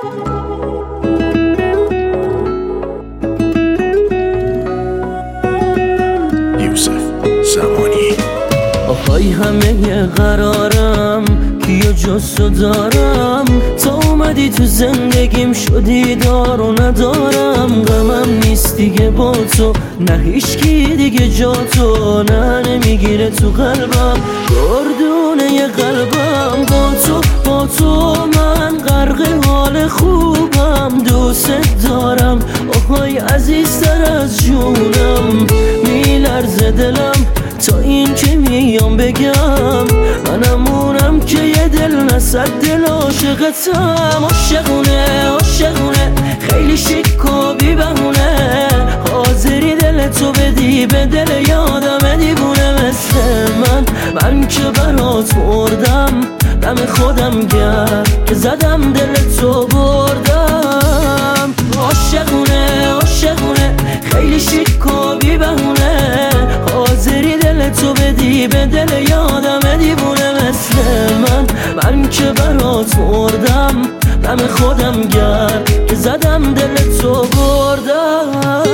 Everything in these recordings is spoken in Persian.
آهای همه قرارم کیو جز تو دارم، تا اومدی تو زندگیم شدی دار و ندارم. غمم نیست دیگه با تو، نه هیچکی دیگه جا تو، نه نمیگیره تو قلبم گردونه قلبم. با تو من غرق حال خوبم، دوست دارم آهای عزیزتر از جونم. میلرزه دلم تا این که میام بگم، منمونم که یه دل نصد دل عاشقتم. عاشقونه خیلی شیک و بی بهونه، حاضری دل تو بدی به دل یادم دیوونه مثل من که برات مردم، دم خودم گرد که زدم دل تو بردم. عاشقونه خیلی شیک و بی بهونه، حاضری دل تو بدی به دل یادم دیوونه مثل من که برات مردم، دم خودم گرد که زدم دل تو بردم.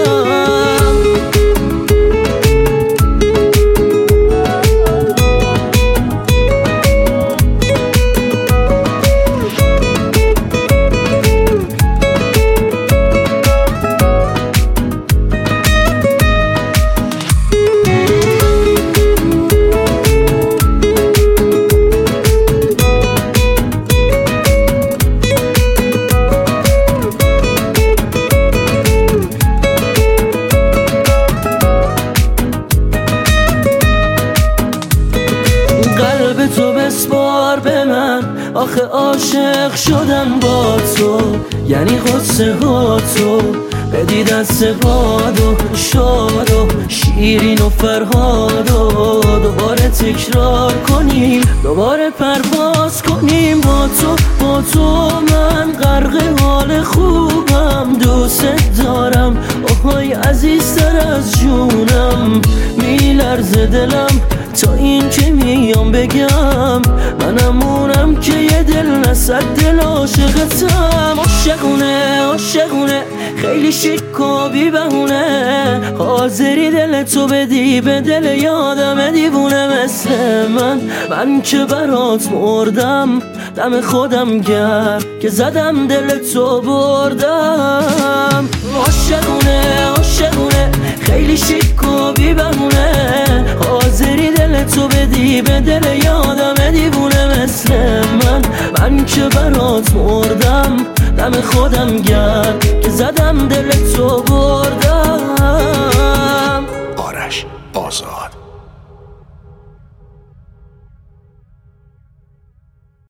تو بسپار به من، آخه عاشق شدن با تو یعنی قصه ها تو، بدی دست باد و شاد و شیرین و فرهاد و دوباره تکرار کنیم، دوباره پرواز کنیم. با تو من غرق حال خوبم، دوست دارم آهای عزیزتر از جونم. میلرزه دلم تا این که میام بگم، منمونم که یه دل نصد دل عاشقتم. عاشقونه خیلی شیک و بی بهونه، حاضری دل تو بدی به دل یادم دیوونه مثل من که برات مردم، دم خودم گرد که زدم دل تو بردم. عاشقونه خیلی شیک و بی بهونه، حاضری دل تو بدی به دل یادم دیوونه مثل من که برات مردم، دم خودم گرد که زدم دل تو بردم.